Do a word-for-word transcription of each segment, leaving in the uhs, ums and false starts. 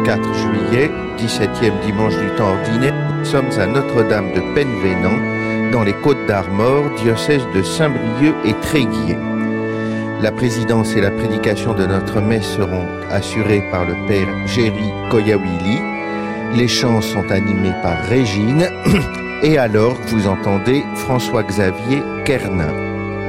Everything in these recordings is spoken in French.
quatre juillet, dix-septième dimanche du temps ordinaire. Nous sommes à Notre-Dame de Penvénan, dans les Côtes-d'Armor, diocèse de Saint-Brieuc et Tréguier. La présidence et la prédication de notre messe seront assurées par le père Géry Koyawili. Les chants sont animés par Régine et alors vous entendez François-Xavier Kernin.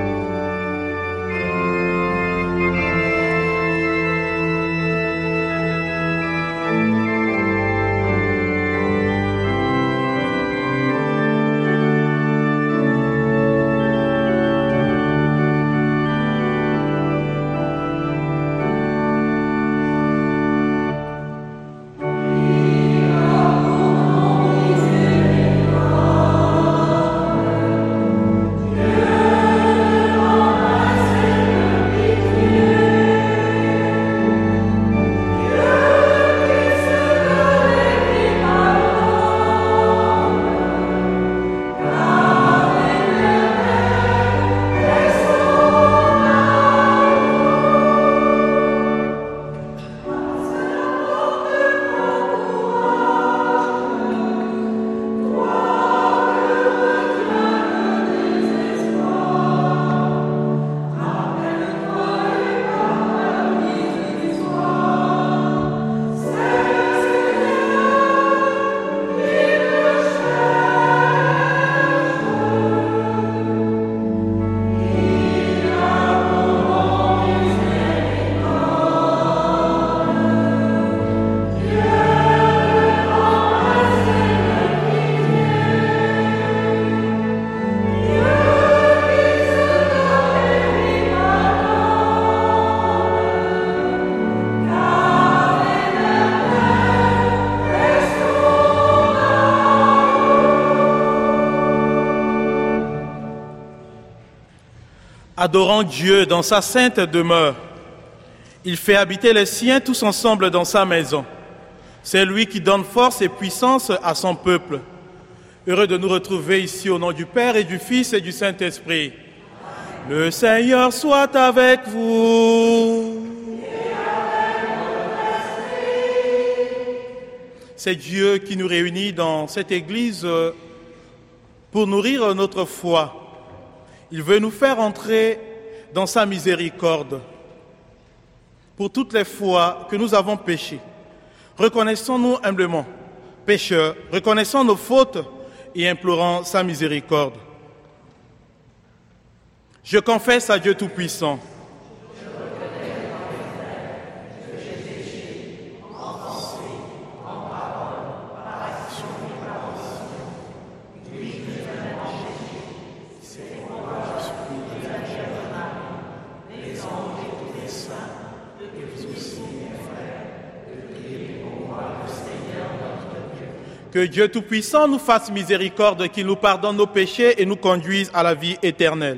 Adorant Dieu dans sa sainte demeure, il fait habiter les siens tous ensemble dans sa maison. C'est lui qui donne force et puissance à son peuple. Heureux de nous retrouver ici au nom du Père et du Fils et du Saint-Esprit. Le Seigneur soit avec vous. C'est Dieu qui nous réunit dans cette église pour nourrir notre foi. Il veut nous faire entrer dans sa miséricorde pour toutes les fois que nous avons péché. Reconnaissons-nous humblement, pécheurs, reconnaissons nos fautes et implorons sa miséricorde. Je confesse à Dieu Tout-Puissant. Que Dieu Tout-Puissant nous fasse miséricorde, qu'il nous pardonne nos péchés et nous conduise à la vie éternelle.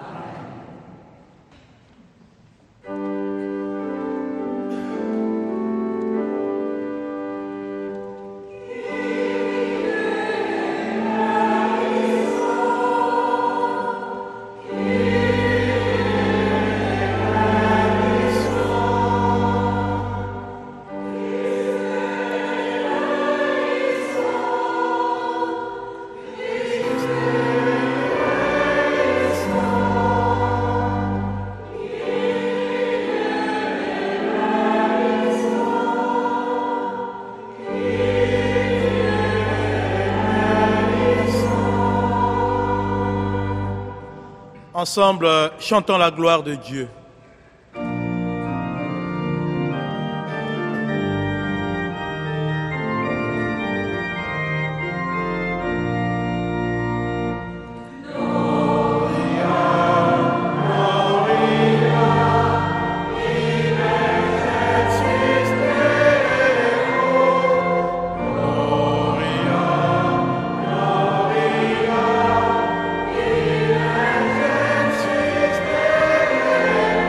Ensemble, chantons la gloire de Dieu. Gloria,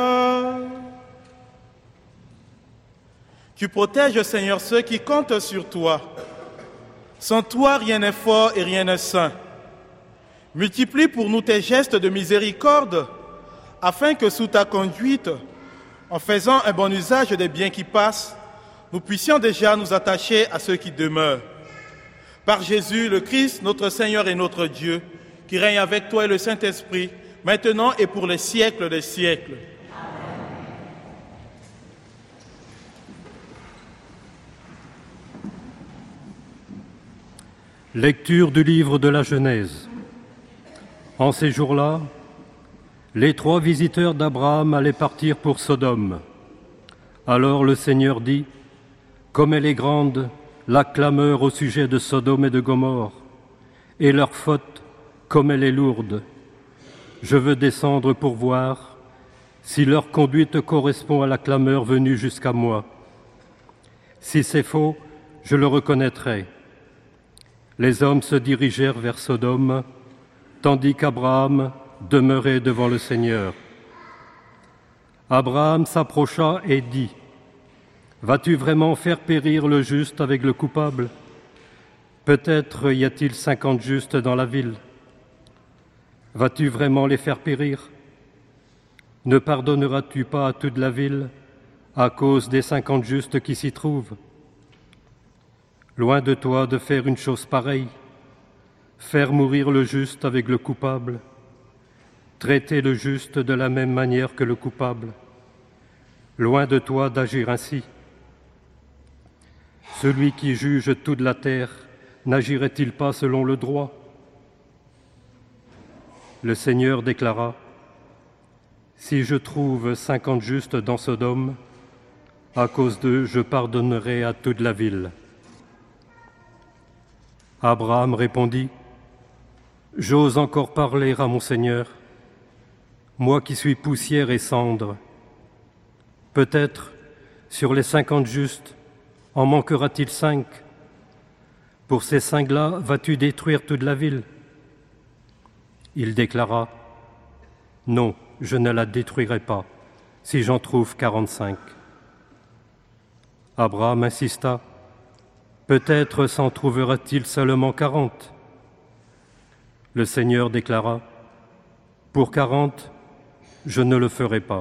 Seigneur. Tu protèges, Seigneur, ceux qui comptent sur toi. Sans toi, rien n'est fort et rien n'est saint. Multiplie pour nous tes gestes de miséricorde, afin que sous ta conduite, en faisant un bon usage des biens qui passent, nous puissions déjà nous attacher à ceux qui demeurent. Par Jésus, le Christ, notre Seigneur et notre Dieu, qui règne avec toi et le Saint-Esprit, maintenant et pour les siècles des siècles. Lecture du livre de la Genèse. En ces jours-là, les trois visiteurs d'Abraham allaient partir pour Sodome. Alors le Seigneur dit, « Comme elle est grande, la clameur au sujet de Sodome et de Gomorrhe, et leur faute, comme elle est lourde. Je veux descendre pour voir si leur conduite correspond à la clameur venue jusqu'à moi. Si c'est faux, je le reconnaîtrai. » Les hommes se dirigèrent vers Sodome, tandis qu'Abraham demeurait devant le Seigneur. Abraham s'approcha et dit, « Vas-tu vraiment faire périr le juste avec le coupable? Peut-être y a-t-il cinquante justes dans la ville. Vas-tu vraiment les faire périr? Ne pardonneras-tu pas à toute la ville à cause des cinquante justes qui s'y trouvent? Loin de toi de faire une chose pareille, faire mourir le juste avec le coupable, traiter le juste de la même manière que le coupable. Loin de toi d'agir ainsi. Celui qui juge toute la terre n'agirait-il pas selon le droit? » Le Seigneur déclara, « Si je trouve cinquante justes dans Sodome, à cause d'eux, je pardonnerai à toute la ville. » Abraham répondit, « J'ose encore parler à mon Seigneur, moi qui suis poussière et cendre. Peut-être, sur les cinquante justes, en manquera-t-il cinq? Pour ces cinq-là, vas-tu détruire toute la ville? » Il déclara, « Non, je ne la détruirai pas, si j'en trouve quarante-cinq. » Abraham insista, « Peut-être s'en trouvera-t-il seulement quarante. » Le Seigneur déclara, « Pour quarante, je ne le ferai pas. »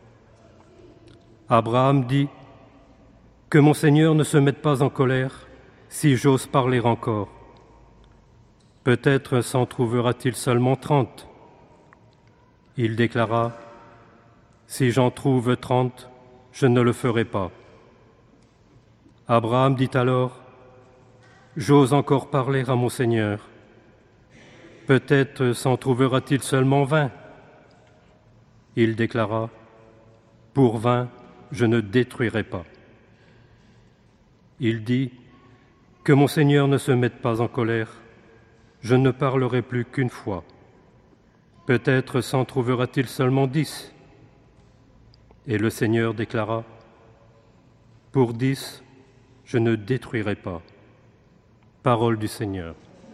Abraham dit, « Que mon Seigneur ne se mette pas en colère, si j'ose parler encore. Peut-être s'en trouvera-t-il seulement trente. » Il déclara, « Si j'en trouve trente, je ne le ferai pas. » Abraham dit alors, « J'ose encore parler à mon Seigneur. Peut-être s'en trouvera-t-il seulement vingt. » Il déclara, « Pour vingt, je ne détruirai pas. » Il dit, « Que mon Seigneur ne se mette pas en colère, je ne parlerai plus qu'une fois. Peut-être s'en trouvera-t-il seulement dix. » Et le Seigneur déclara, « Pour dix, je ne détruirai pas. » Parole du Seigneur.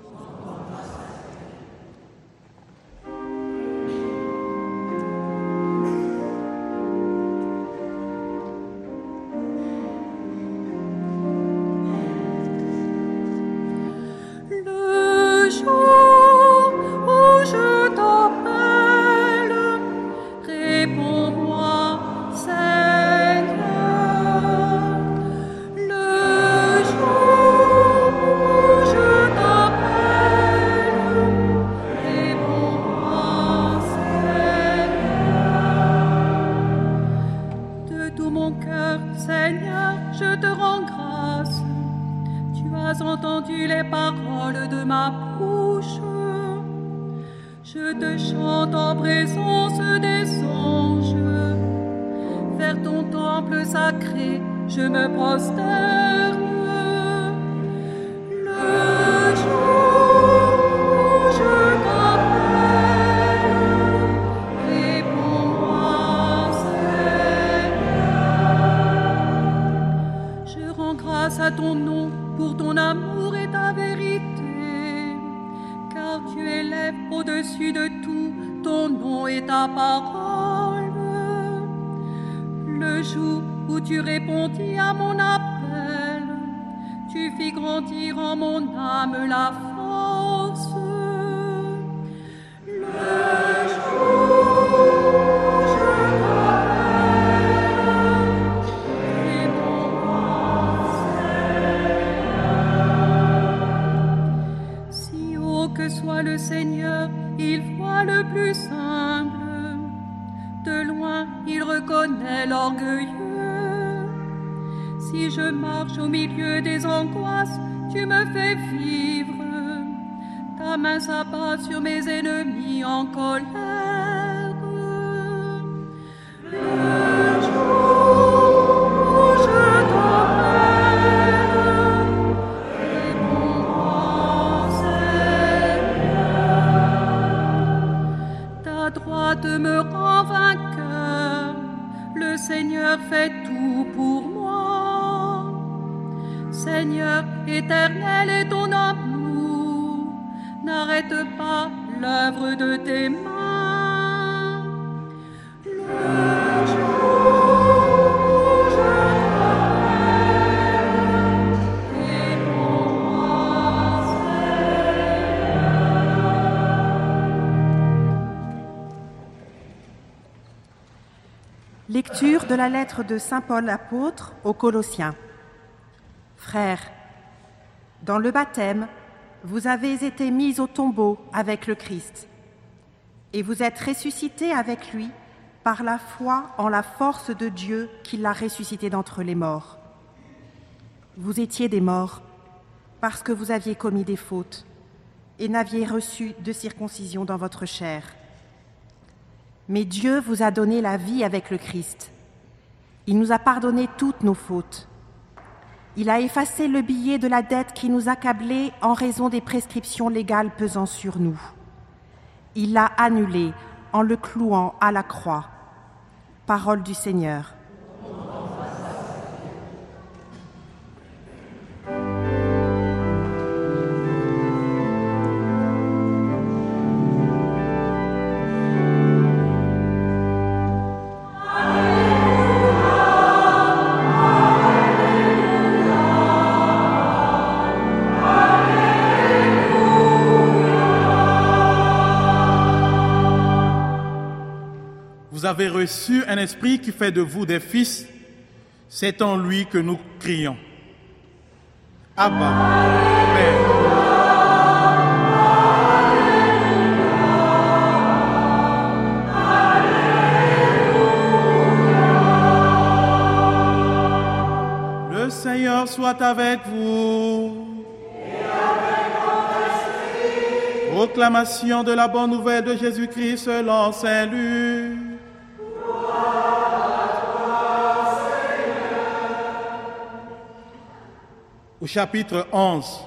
Je te chante en présence des anges. Vers ton temple sacré, je me prosterne. Le jour où je t'appelle, réponds-moi, Seigneur. Je rends grâce à ton nom pour ton amour et ta vérité. Car tu élèves au-dessus de tout ton nom et ta parole. le jour où tu répondis à mon appel, tu fis grandir en mon âme la force. Le jour où je t'appelle, réponds-moi, Seigneur. Si haut que soit le Seigneur, il voit le plus simple. De loin, il reconnaît l'orgueilleux. Si je marche au milieu des angoisses, tu me fais vivre. Ta main s'abat sur mes ennemis en colère. Le jour où je t'appelle, réponds-moi, Seigneur. Ta droite me rend vainqueur, le Seigneur fait tout pour moi. Seigneur, éternel est ton amour, n'arrête pas l'œuvre de tes mains. Le jour où je t'appelle, réponds-moi, Seigneur. Lecture de la lettre de saint Paul apôtre aux Colossiens. Frères, dans le baptême, vous avez été mis au tombeau avec le Christ, et vous êtes ressuscités avec lui par la foi en la force de Dieu qui l'a ressuscité d'entre les morts. Vous étiez des morts parce que vous aviez commis des fautes et n'aviez reçu de circoncision dans votre chair. Mais Dieu vous a donné la vie avec le Christ. Il nous a pardonné toutes nos fautes. Il a effacé le billet de la dette qui nous accablait en raison des prescriptions légales pesant sur nous. Il l'a annulé en le clouant à la croix. Parole du Seigneur. Vous avez reçu un esprit qui fait de vous des fils, c'est en lui que nous crions. Abba, Père. Le Seigneur soit avec vous. Et avec votre esprit. Proclamation de la bonne nouvelle de Jésus-Christ selon saint Luc. Au chapitre onze,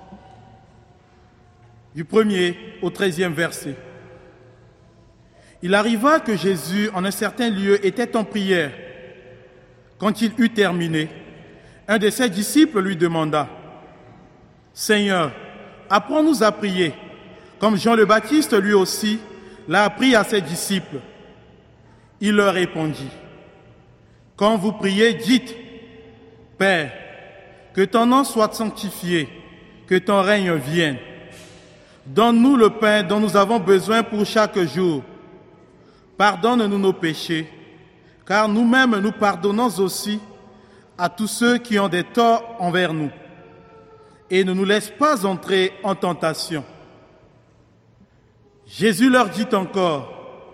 du premier au treizième verset. Il arriva que Jésus, en un certain lieu, était en prière. Quand il eut terminé, un de ses disciples lui demanda : « Seigneur, apprends-nous à prier, comme Jean le Baptiste lui aussi l'a appris à ses disciples. » Il leur répondit : « Quand vous priez, dites : Père, que ton nom soit sanctifié, que ton règne vienne. Donne-nous le pain dont nous avons besoin pour chaque jour. Pardonne-nous nos péchés, car nous-mêmes nous pardonnons aussi à tous ceux qui ont des torts envers nous. Et ne nous laisse pas entrer en tentation. » Jésus leur dit encore :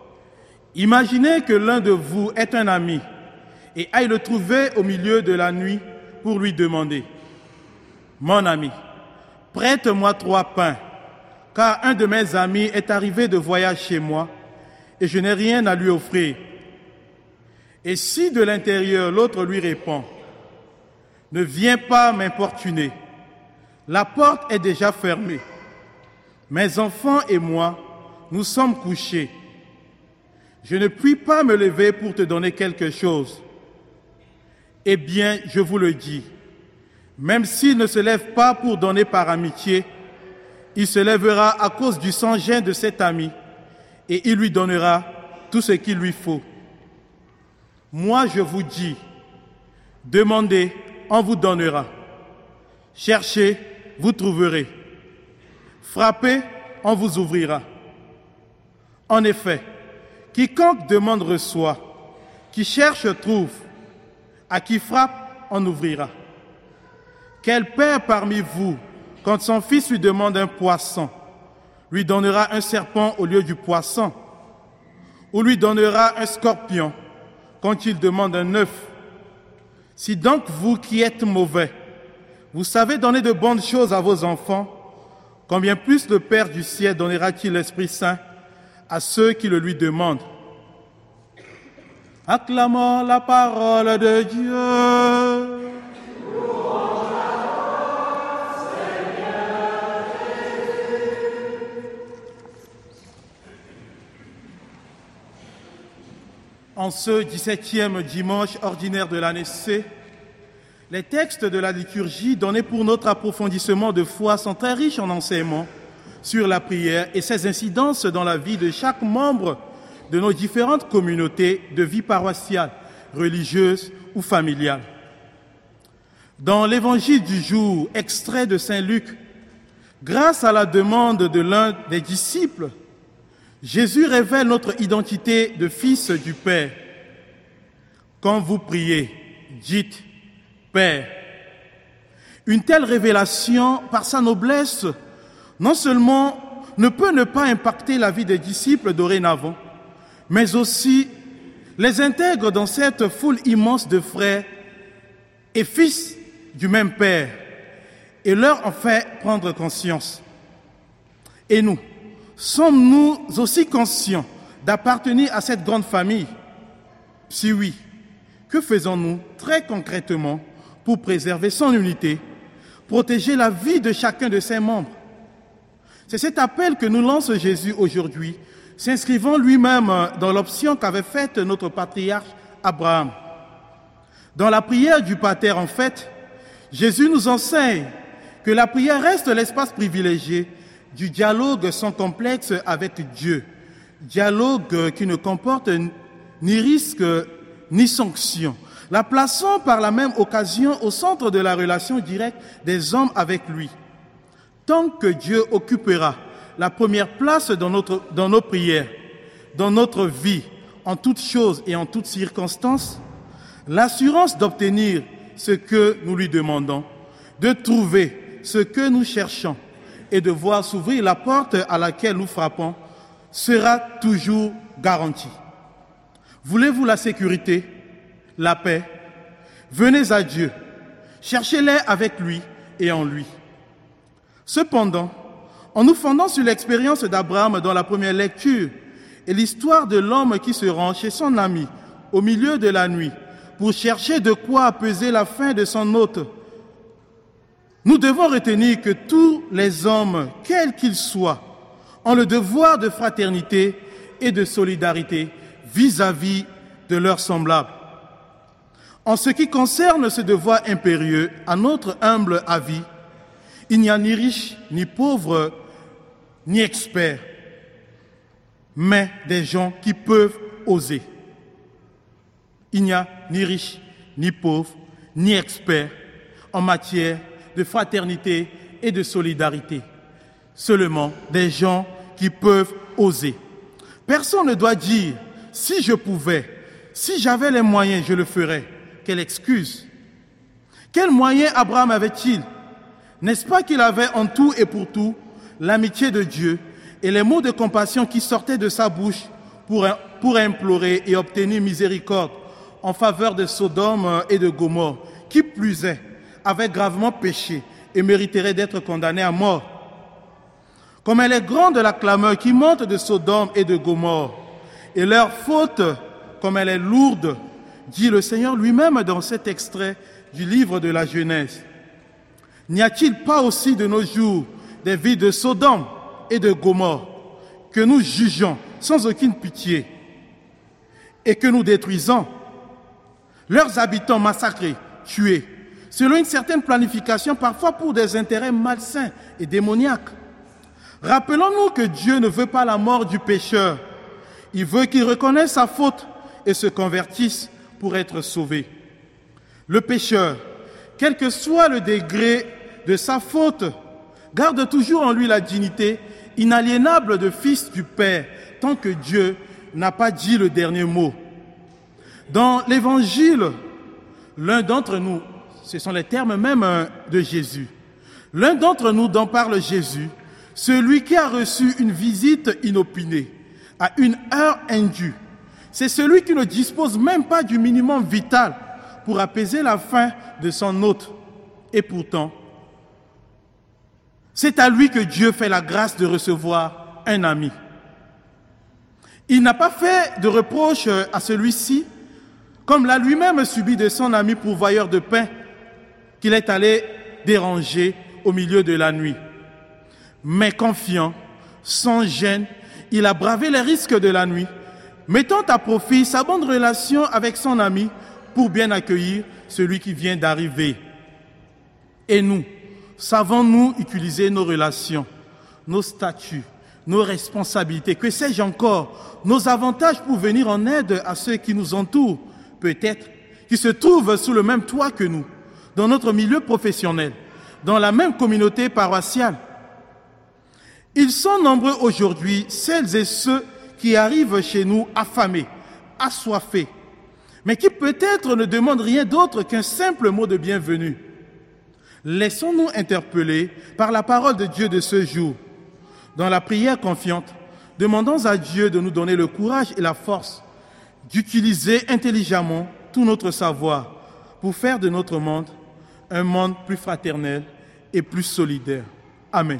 « Imaginez que l'un de vous est un ami et aille le trouver au milieu de la nuit pour lui demander : « Mon ami, prête-moi trois pains, car un de mes amis est arrivé de voyage chez moi et je n'ai rien à lui offrir. » Et si de l'intérieur l'autre lui répond : « Ne viens pas m'importuner, la porte est déjà fermée. Mes enfants et moi, nous sommes couchés. Je ne puis pas me lever pour te donner quelque chose. » Eh bien, je vous le dis, même s'il ne se lève pas pour donner par amitié, il se lèvera à cause du sans-gêne de cet ami et il lui donnera tout ce qu'il lui faut. Moi je vous dis, demandez, on vous donnera. Cherchez, vous trouverez. Frappez, on vous ouvrira. En effet, quiconque demande reçoit, qui cherche trouve, à qui frappe, on ouvrira. Quel père parmi vous, quand son fils lui demande un poisson, lui donnera un serpent au lieu du poisson, ou lui donnera un scorpion quand il demande un œuf? Si donc vous qui êtes mauvais, vous savez donner de bonnes choses à vos enfants, combien plus le Père du ciel donnera-t-il l'Esprit Saint à ceux qui le lui demandent? Acclamons la parole de Dieu. En ce dix-septième dimanche ordinaire de l'année C, les textes de la liturgie donnés pour notre approfondissement de foi sont très riches en enseignements sur la prière et ses incidences dans la vie de chaque membre de nos différentes communautés de vie paroissiale, religieuse ou familiale. Dans l'évangile du jour, extrait de Saint Luc, grâce à la demande de l'un des disciples, Jésus révèle notre identité de fils du Père. Quand vous priez, dites « Père ». Une telle révélation, par sa noblesse, non seulement ne peut ne pas impacter la vie des disciples dorénavant, mais aussi les intègre dans cette foule immense de frères et fils du même Père et leur en fait prendre conscience. Et nous, sommes-nous aussi conscients d'appartenir à cette grande famille? Si oui, que faisons-nous très concrètement pour préserver son unité, protéger la vie de chacun de ses membres? C'est cet appel que nous lance Jésus aujourd'hui, s'inscrivant lui-même dans l'option qu'avait faite notre patriarche Abraham. Dans la prière du Pater, en fait, Jésus nous enseigne que la prière reste l'espace privilégié du dialogue sans complexe avec Dieu, dialogue qui ne comporte ni risque ni sanction, la plaçant par la même occasion au centre de la relation directe des hommes avec lui. Tant que Dieu occupera la première place dans, notre, dans nos prières, dans notre vie, en toutes choses et en toutes circonstances, l'assurance d'obtenir ce que nous lui demandons, de trouver ce que nous cherchons et de voir s'ouvrir la porte à laquelle nous frappons sera toujours garantie. Voulez-vous la sécurité, la paix? Venez à Dieu, cherchez-les avec lui et en lui. Cependant, en nous fondant sur l'expérience d'Abraham dans la première lecture et l'histoire de l'homme qui se rend chez son ami au milieu de la nuit pour chercher de quoi apaiser la faim de son hôte, nous devons retenir que tous les hommes, quels qu'ils soient, ont le devoir de fraternité et de solidarité vis-à-vis de leurs semblables. En ce qui concerne ce devoir impérieux, à notre humble avis, il n'y a ni riche, ni pauvre, ni expert, mais des gens qui peuvent oser. Il n'y a ni riche, ni pauvre, ni expert en matière de fraternité et de solidarité. Seulement des gens qui peuvent oser. Personne ne doit dire « si je pouvais, si j'avais les moyens, je le ferais ». Quelle excuse! Quels moyens Abraham avait-il? N'est-ce pas qu'il avait en tout et pour tout l'amitié de Dieu et les mots de compassion qui sortaient de sa bouche pour, pour implorer et obtenir miséricorde en faveur de Sodome et de Gomorrhe, qui plus est, avait gravement péché et mériterait d'être condamné à mort. Comme elle est grande la clameur qui monte de Sodome et de Gomorrhe, et leur faute, comme elle est lourde, dit le Seigneur lui-même dans cet extrait du livre de la Genèse. N'y a-t-il pas aussi de nos jours des villes de Sodome et de Gomorrhe que nous jugeons sans aucune pitié et que nous détruisons, leurs habitants massacrés, tués, selon une certaine planification, parfois pour des intérêts malsains et démoniaques? Rappelons-nous que Dieu ne veut pas la mort du pécheur. Il veut qu'il reconnaisse sa faute et se convertisse pour être sauvé. Le pécheur, quel que soit le degré de sa faute, garde toujours en lui la dignité inaliénable de fils du Père, tant que Dieu n'a pas dit le dernier mot. Dans l'Évangile, l'un d'entre nous, ce sont les termes même de Jésus, l'un d'entre nous dont parle Jésus, celui qui a reçu une visite inopinée, à une heure indue, c'est celui qui ne dispose même pas du minimum vital pour apaiser la faim de son hôte. Et pourtant, c'est à lui que Dieu fait la grâce de recevoir un ami. Il n'a pas fait de reproche à celui-ci, comme l'a lui-même subi de son ami pourvoyeur de pain, qu'il est allé déranger au milieu de la nuit. Mais confiant, sans gêne, il a bravé les risques de la nuit, mettant à profit sa bonne relation avec son ami pour bien accueillir celui qui vient d'arriver. Et nous, savons-nous utiliser nos relations, nos statuts, nos responsabilités, que sais-je encore, nos avantages pour venir en aide à ceux qui nous entourent, peut-être, qui se trouvent sous le même toit que nous, dans notre milieu professionnel, dans la même communauté paroissiale? Ils sont nombreux aujourd'hui, celles et ceux qui arrivent chez nous affamés, assoiffés, mais qui peut-être ne demandent rien d'autre qu'un simple mot de bienvenue. Laissons-nous interpeller par la parole de Dieu de ce jour. Dans la prière confiante, demandons à Dieu de nous donner le courage et la force d'utiliser intelligemment tout notre savoir pour faire de notre monde un monde plus fraternel et plus solidaire. Amen.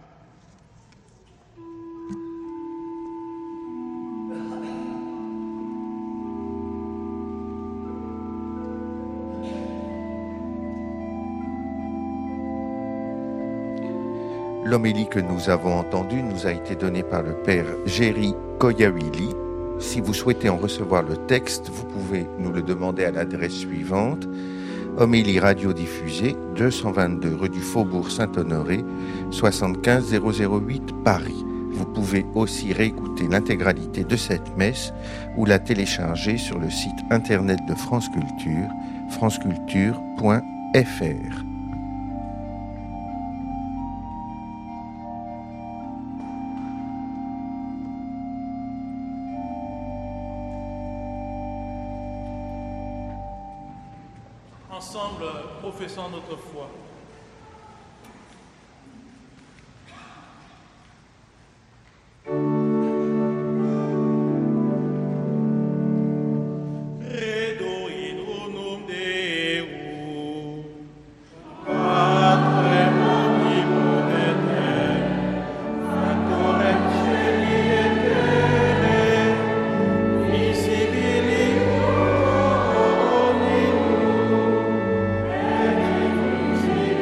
L'homélie que nous avons entendue nous a été donnée par le père Jerry Koyawili. Si vous souhaitez en recevoir le texte, vous pouvez nous le demander à l'adresse suivante: Homélie radiodiffusée, deux cent vingt-deux rue du Faubourg Saint-Honoré, soixante-quinze zéro zéro huit Paris. Vous pouvez aussi réécouter l'intégralité de cette messe ou la télécharger sur le site internet de France Culture, franceculture point f r. Ensemble, professons notre foi. See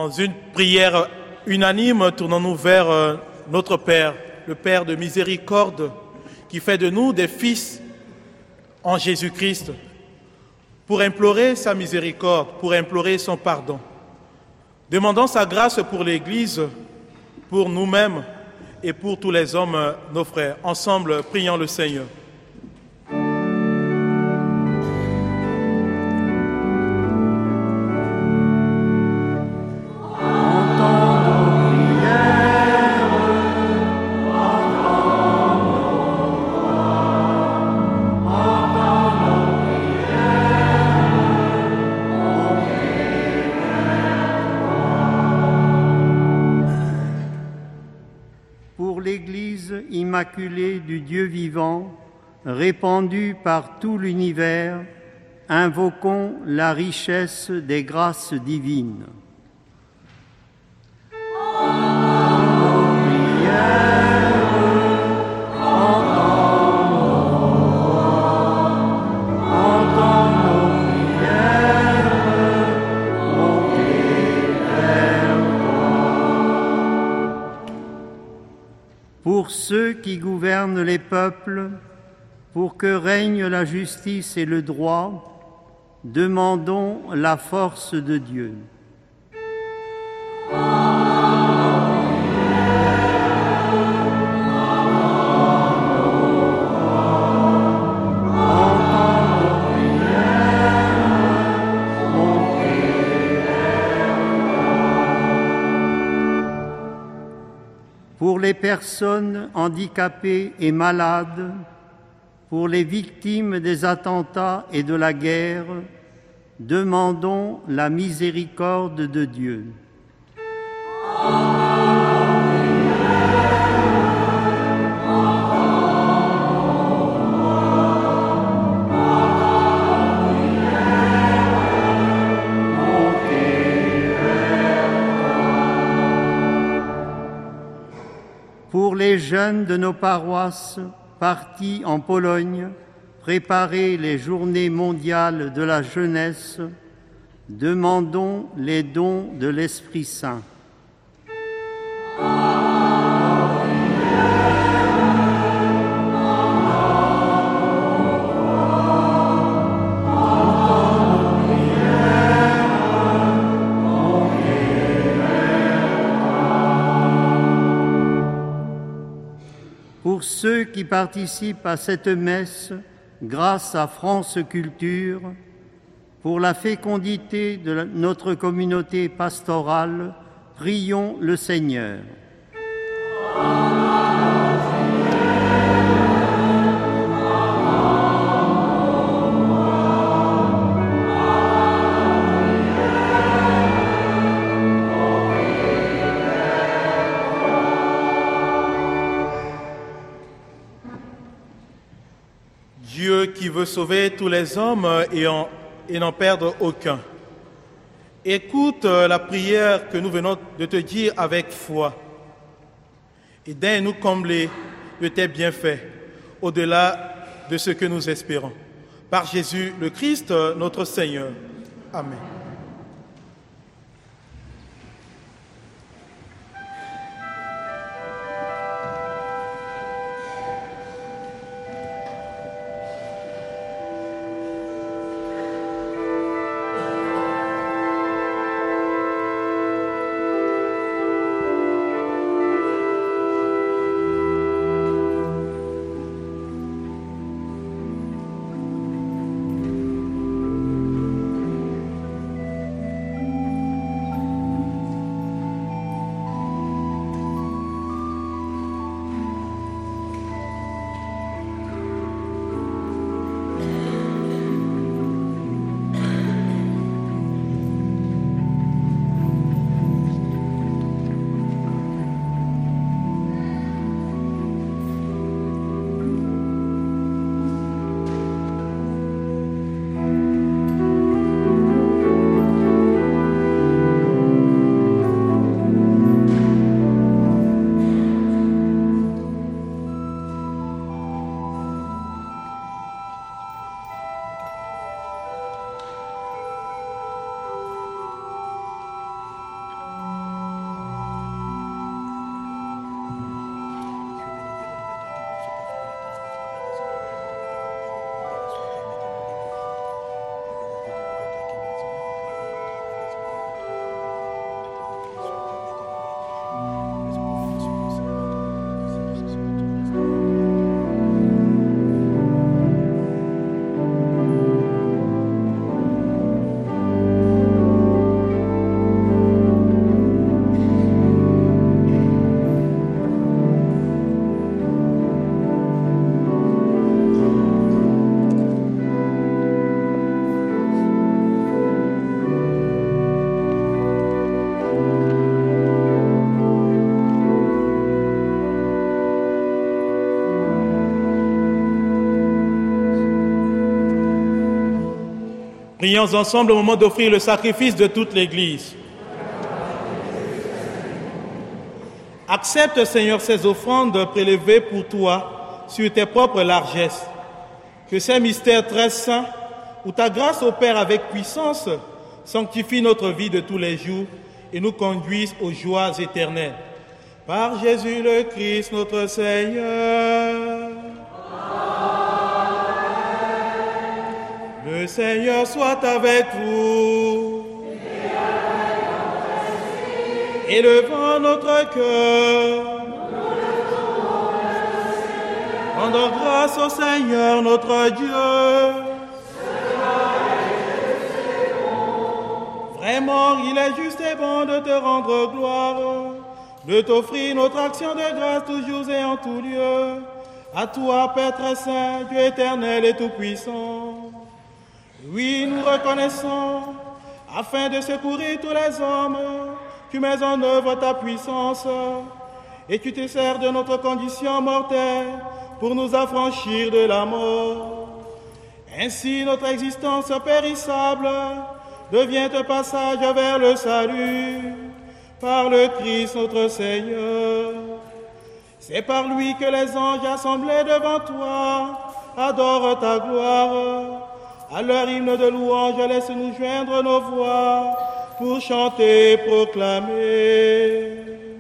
Dans une prière unanime, tournons-nous vers notre Père, le Père de miséricorde, qui fait de nous des fils en Jésus-Christ, pour implorer sa miséricorde, pour implorer son pardon. Demandons sa grâce pour l'Église, pour nous-mêmes et pour tous les hommes, nos frères. Ensemble, prions le Seigneur. Immaculée du Dieu vivant, répandue par tout l'univers, invoquons la richesse des grâces divines. Pour ceux qui gouvernent les peuples, pour que règne la justice et le droit, demandons la force de Dieu. Pour les personnes handicapées et malades, pour les victimes des attentats et de la guerre, demandons la miséricorde de Dieu. Pour les jeunes de nos paroisses partis en Pologne, préparer les journées mondiales de la jeunesse, demandons les dons de l'Esprit Saint. Pour ceux qui participent à cette messe grâce à France Culture, pour la fécondité de la, notre communauté pastorale, prions le Seigneur. Dieu qui veut sauver tous les hommes et, en, et n'en perdre aucun. Écoute la prière que nous venons de te dire avec foi et daignes-nous combler de tes bienfaits au-delà de ce que nous espérons. Par Jésus le Christ, notre Seigneur. Amen. Prions ensemble au moment d'offrir le sacrifice de toute l'Église. Accepte, Seigneur, ces offrandes prélevées pour toi sur tes propres largesses. Que ces mystères très saints, où ta grâce opère avec puissance, sanctifie notre vie de tous les jours et nous conduise aux joies éternelles. Par Jésus le Christ, notre Seigneur. Le Seigneur soit avec vous. Élevons notre cœur. Rendons grâce au Seigneur notre Dieu. Vraiment, il est juste et bon de te rendre gloire, de t'offrir notre action de grâce toujours et en tout lieu. À toi, Père très saint, Dieu éternel et tout-puissant. Oui, nous reconnaissons, afin de secourir tous les hommes, tu mets en œuvre ta puissance et tu te sers de notre condition mortelle pour nous affranchir de la mort. Ainsi, notre existence périssable devient un passage vers le salut par le Christ notre Seigneur. C'est par lui que les anges assemblés devant toi adorent ta gloire. À leur hymne de louange, laisse-nous joindre nos voix pour chanter et proclamer.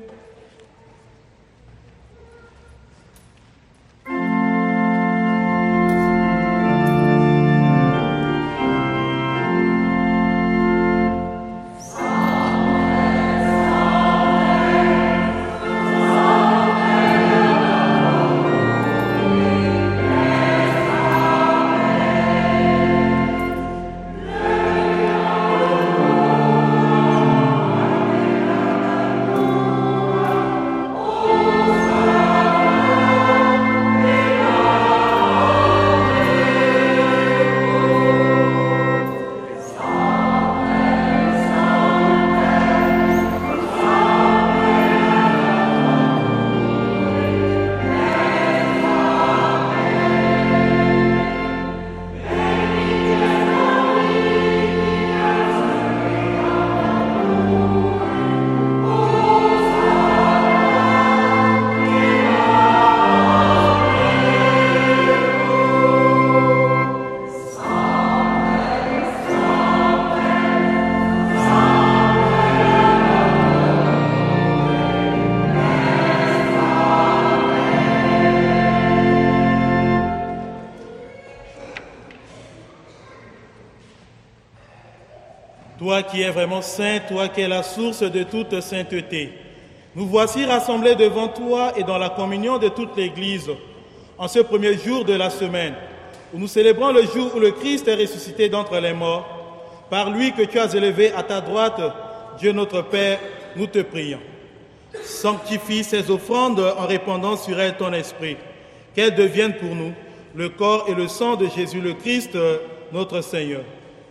Toi qui es vraiment saint, toi qui es la source de toute sainteté, nous voici rassemblés devant toi et dans la communion de toute l'Église, en ce premier jour de la semaine, où nous célébrons le jour où le Christ est ressuscité d'entre les morts. Par lui que tu as élevé à ta droite, Dieu notre Père, nous te prions. Sanctifie ces offrandes en répandant sur elles ton esprit, qu'elles deviennent pour nous le corps et le sang de Jésus le Christ, notre Seigneur.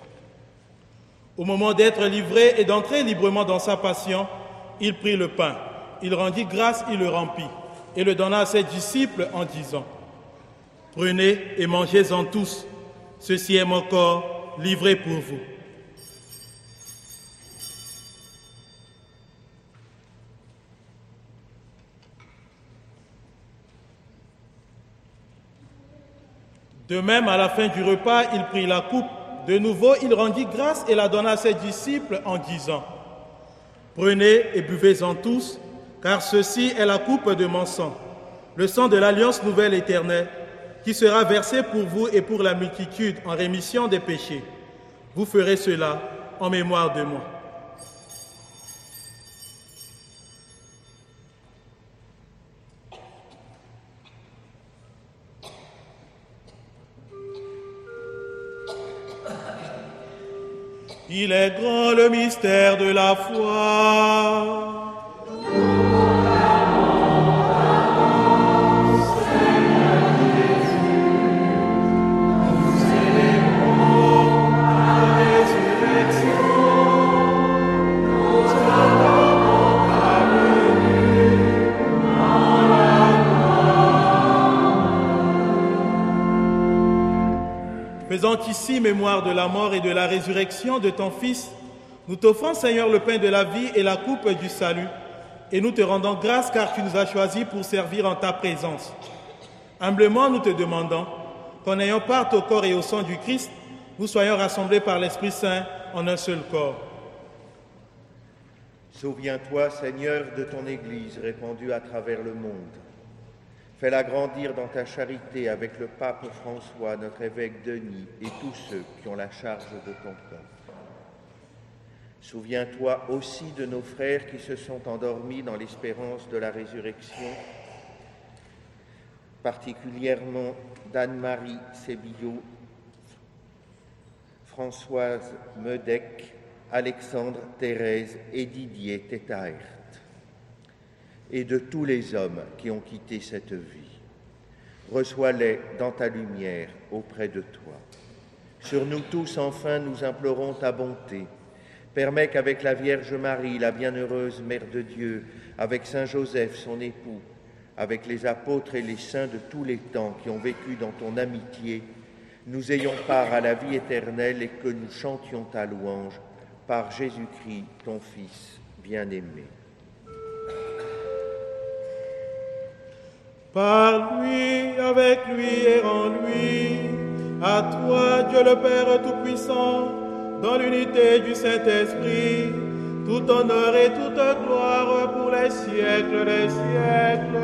Au moment d'être livré et d'entrer librement dans sa passion, il prit le pain, il rendit grâce, il le rompit et le donna à ses disciples en disant : « Prenez et mangez-en tous, ceci est mon corps livré pour vous. » De même, à la fin du repas, il prit la coupe. De nouveau, il rendit grâce et la donna à ses disciples en disant : « Prenez et buvez-en tous, car ceci est la coupe de mon sang, le sang de l'alliance nouvelle éternelle, qui sera versé pour vous et pour la multitude en rémission des péchés. Vous ferez cela en mémoire de moi. » Il est grand le mystère de la foi. Faisant ici mémoire de la mort et de la résurrection de ton Fils, nous t'offrons, Seigneur, le pain de la vie et la coupe du salut, et nous te rendons grâce car tu nous as choisis pour servir en ta présence. Humblement, nous te demandons qu'en ayant part au corps et au sang du Christ, nous soyons rassemblés par l'Esprit Saint en un seul corps. Souviens-toi, Seigneur, de ton Église répandue à travers le monde. Fais-la grandir dans ta charité avec le pape François, notre évêque Denis et tous ceux qui ont la charge de ton peuple. Souviens-toi aussi de nos frères qui se sont endormis dans l'espérance de la résurrection, particulièrement d'Anne-Marie Sébillot, Françoise Medec, Alexandre Thérèse et Didier Tétaert, et de tous les hommes qui ont quitté cette vie. Reçois-les dans ta lumière auprès de toi. Sur nous tous, enfin, nous implorons ta bonté. Permets qu'avec la Vierge Marie, la bienheureuse Mère de Dieu, avec Saint Joseph, son époux, avec les apôtres et les saints de tous les temps qui ont vécu dans ton amitié, nous ayons part à la vie éternelle et que nous chantions ta louange par Jésus-Christ, ton Fils bien-aimé. Par lui, avec lui et en lui, à toi, Dieu le Père Tout-Puissant, dans l'unité du Saint-Esprit, tout honneur et toute gloire pour les siècles des siècles.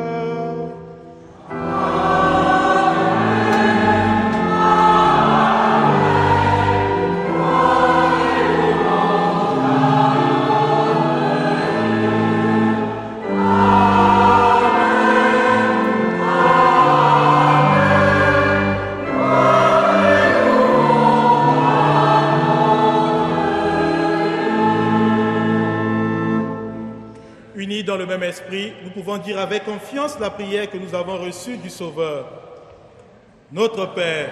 Dans le même esprit, nous pouvons dire avec confiance la prière que nous avons reçue du Sauveur. Notre Père,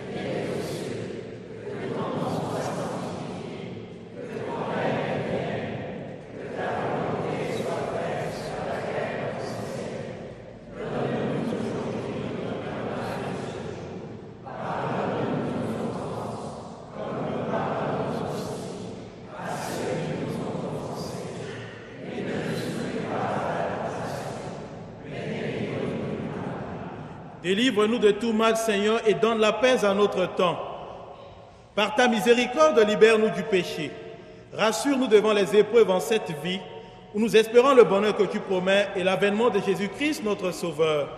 délivre-nous de tout mal, Seigneur, et donne la paix à notre temps. Par ta miséricorde, libère-nous du péché. Rassure-nous devant les épreuves en cette vie, où nous espérons le bonheur que tu promets et l'avènement de Jésus-Christ, notre Sauveur.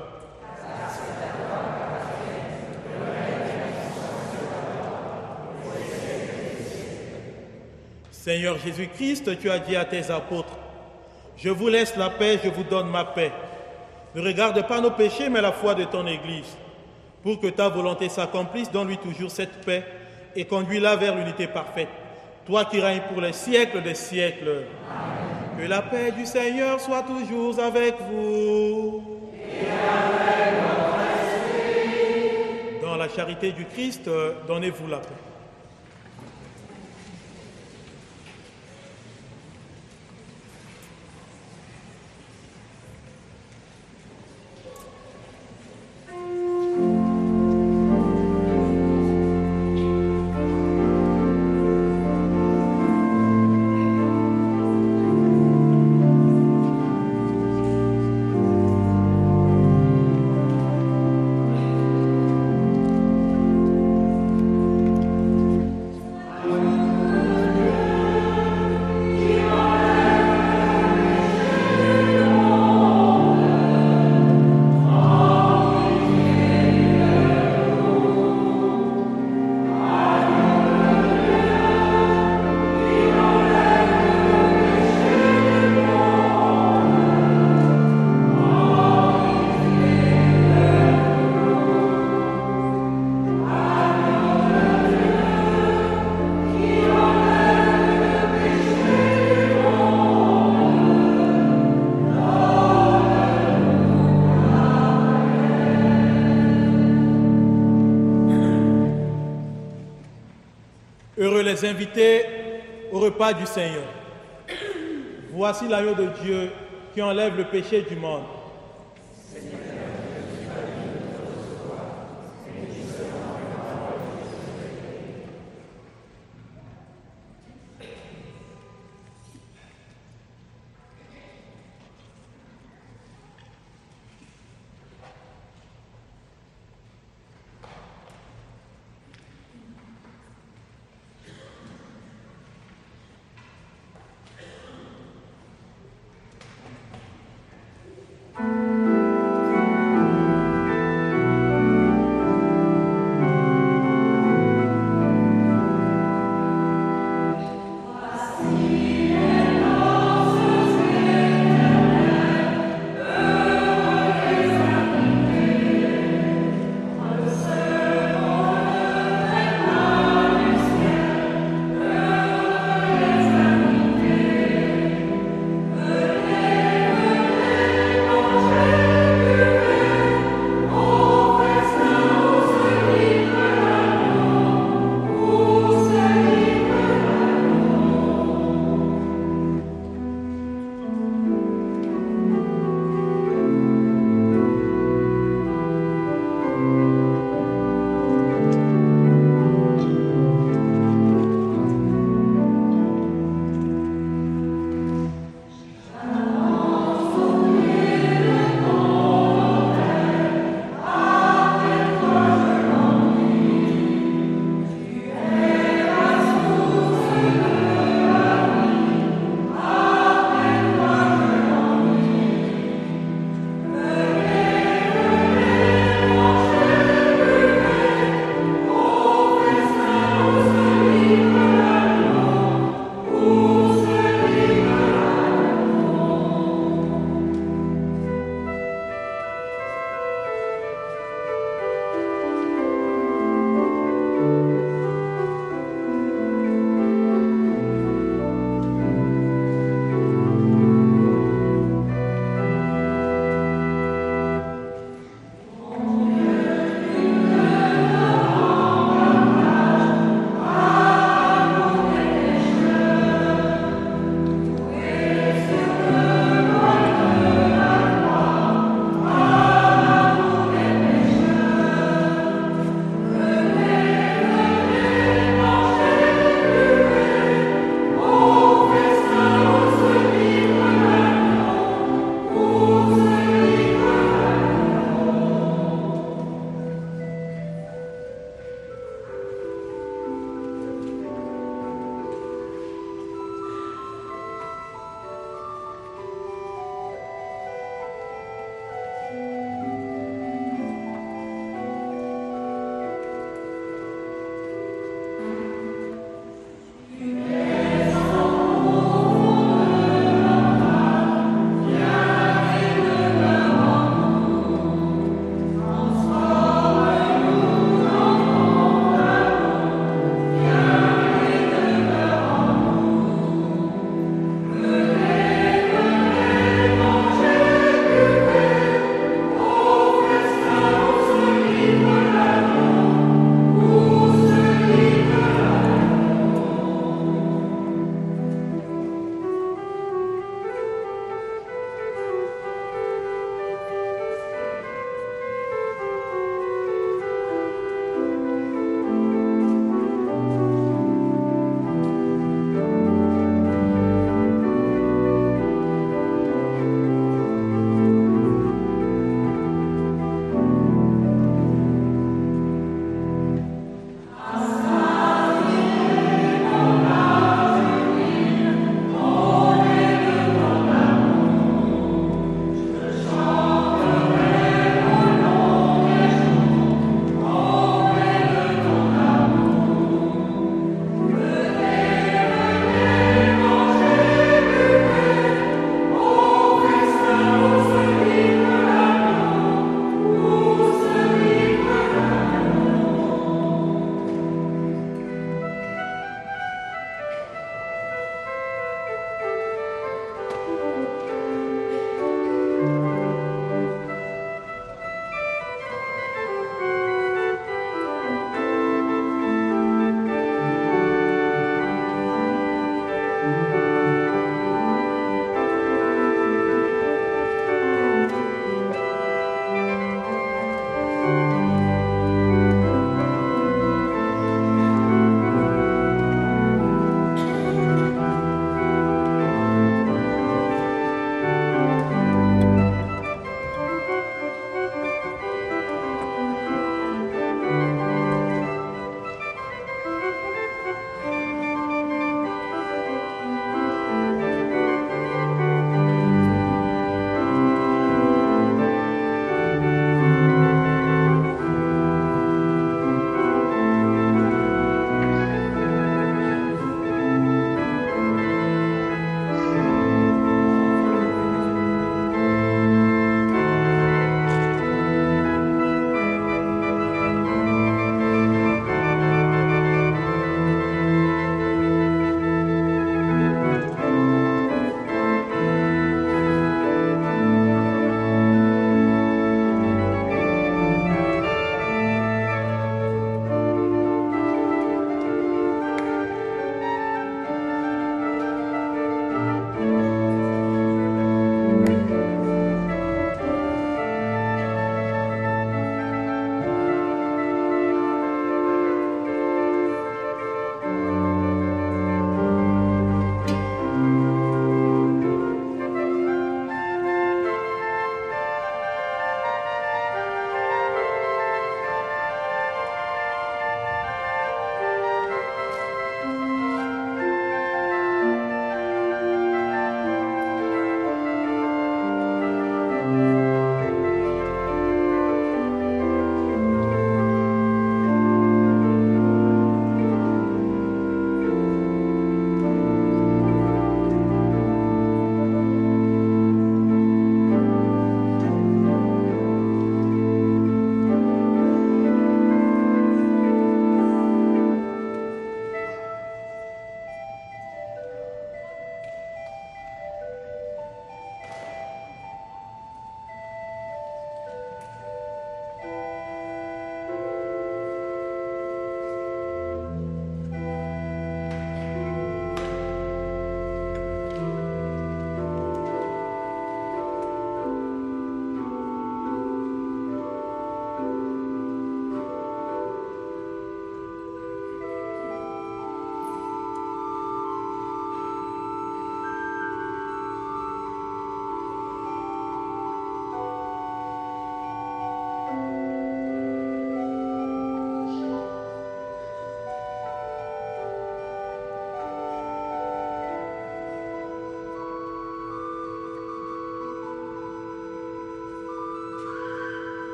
Seigneur Jésus-Christ, tu as dit à tes apôtres, « Je vous laisse la paix, je vous donne ma paix. » Ne regarde pas nos péchés, mais la foi de ton Église. Pour que ta volonté s'accomplisse, donne-lui toujours cette paix et conduis-la vers l'unité parfaite. Toi qui règnes pour les siècles des siècles. Amen. Que la paix du Seigneur soit toujours avec vous. Et avec votre esprit. Dans la charité du Christ, donnez-vous la paix. Heureux les invités au repas du Seigneur. Voici l'agneau de Dieu qui enlève le péché du monde.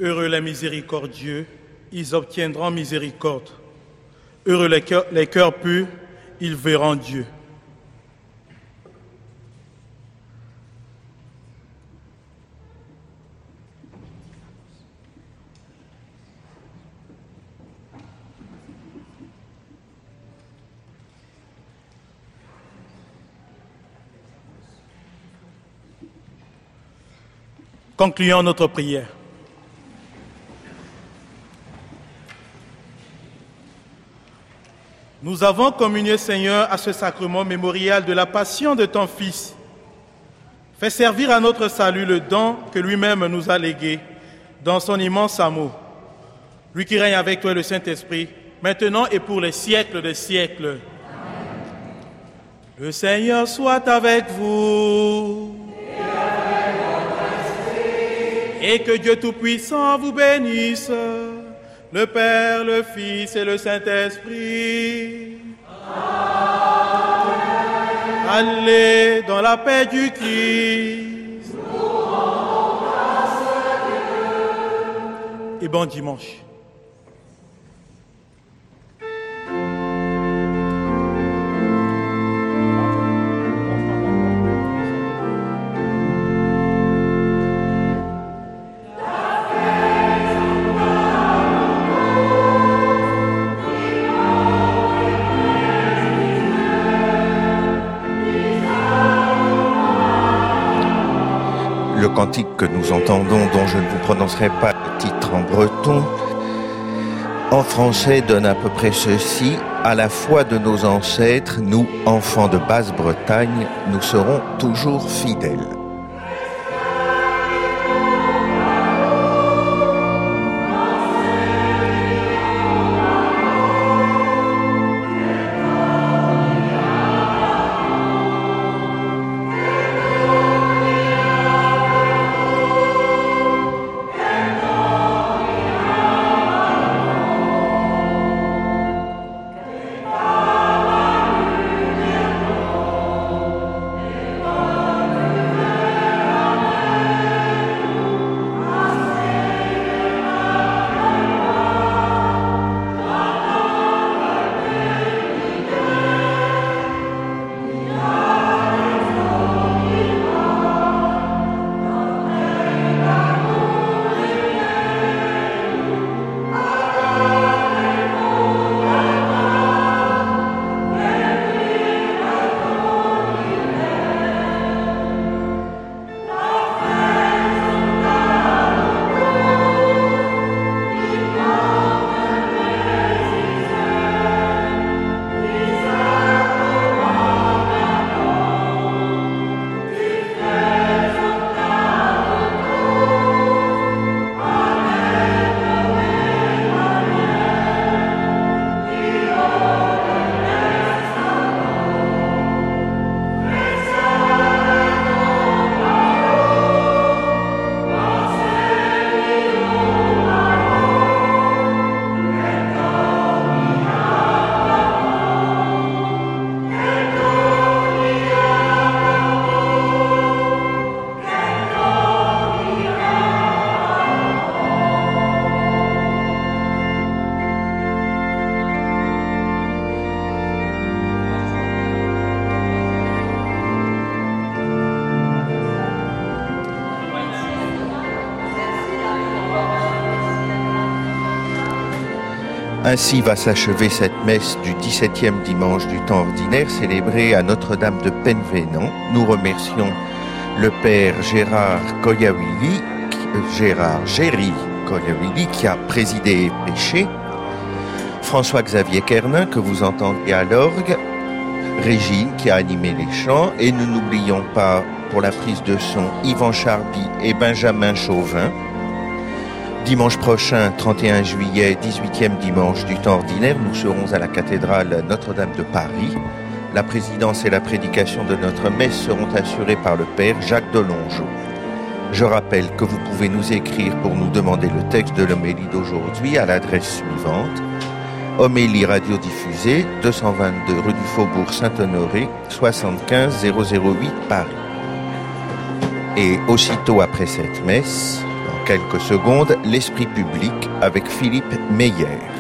Heureux les miséricordieux, ils obtiendront miséricorde. Heureux les cœurs, les cœurs purs, ils verront Dieu. Concluons notre prière. Nous avons communié, Seigneur, à ce sacrement mémorial de la passion de ton Fils. Fais servir à notre salut le don que lui-même nous a légué dans son immense amour. Lui qui règne avec toi et le Saint-Esprit, maintenant et pour les siècles des siècles. Amen. Le Seigneur soit avec vous. Et que Dieu Tout-Puissant vous bénisse, le Père, le Fils et le Saint-Esprit. Amen. Allez dans la paix du Christ. Nous rendons grâce à Dieu. Et bon dimanche. Le cantique que nous entendons, dont je ne vous prononcerai pas le titre en breton, en français donne à peu près ceci: à la foi de nos ancêtres, nous, enfants de Basse-Bretagne, nous serons toujours fidèles. Ainsi va s'achever cette messe du dix-septième dimanche du temps ordinaire célébrée à Notre-Dame de Penvénan. Nous remercions le Père Gérard Koyawili, Gérard Géry Koyawili qui a présidé et prêché, François-Xavier Kernin que vous entendez à l'orgue, Régine qui a animé les chants, et nous n'oublions pas pour la prise de son Yvan Charby et Benjamin Chauvin. Dimanche prochain, trente et un juillet, dix-huitième dimanche du temps ordinaire, nous serons à la cathédrale Notre-Dame de Paris. La présidence et la prédication de notre messe seront assurées par le Père Jacques Delongeau. Je rappelle que vous pouvez nous écrire pour nous demander le texte de l'homélie d'aujourd'hui à l'adresse suivante: Homélie radiodiffusée, deux cent vingt-deux rue du Faubourg Saint-Honoré, soixante-quinze zéro zéro huit Paris. Et aussitôt après cette messe, dans quelques secondes l'esprit public avec Philippe Meyer.